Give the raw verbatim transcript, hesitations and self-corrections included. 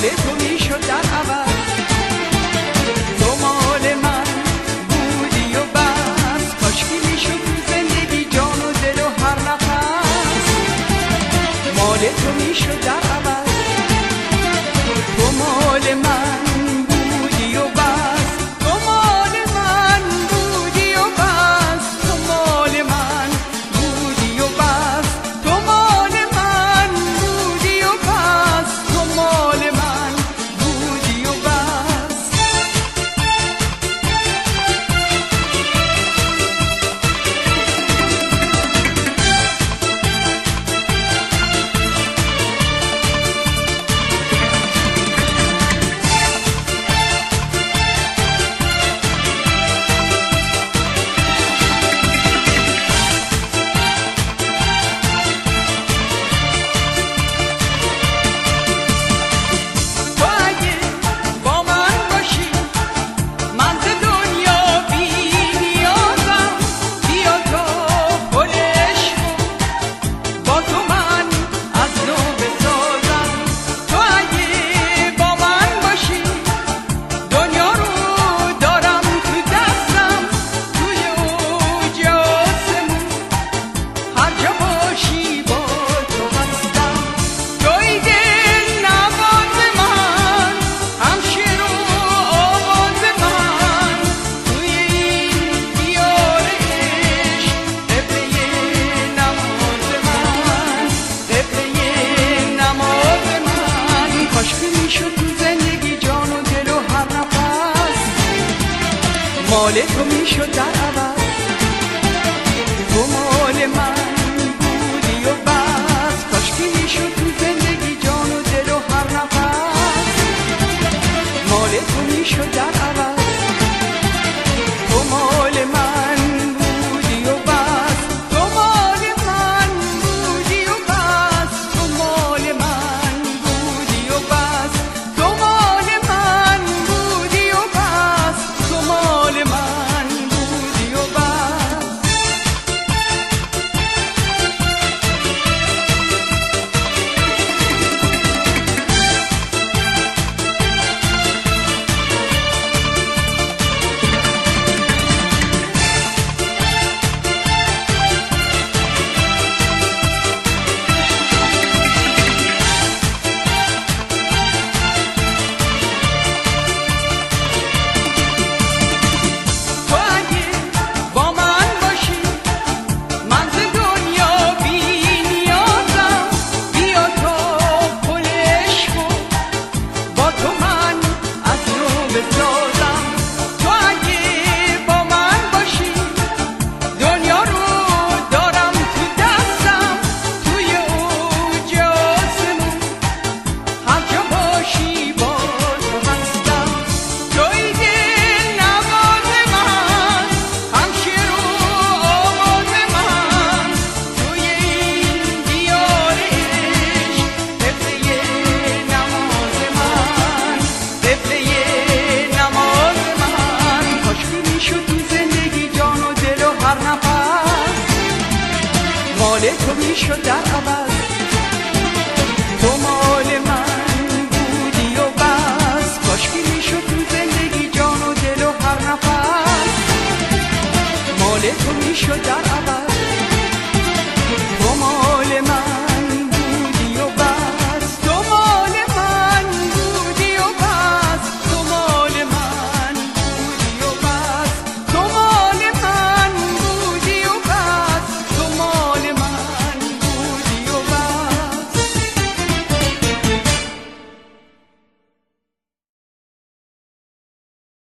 تو میشد در عوض. تو مال من بودی و بس، کاشکی میشد تو زندگی جان و دل و هر نفس. مال تو میشد در عوض. تو مال من بودی و بس، تو مال من بودی و بس، تو مال من بودی و بس، تو مال من بودی و بس، تو مال من بودی و بس. مال تو میشد در عوض. تو مال من بودی و بس، کاشکی میشد تو زندگی جان و دل و هر نفس. مال تو میشد در عوض. تو مال من بودی و بس، تو مال من بودی و بس، تو مال من بودی و بس، تو مال من بودی و بس، تو مال من بودی و بس. مال تو میشد در عوض. تو مال من بودی و بس، کاشکی میشد تو زندگی جان و دل و هر نفس. مال تو میشد در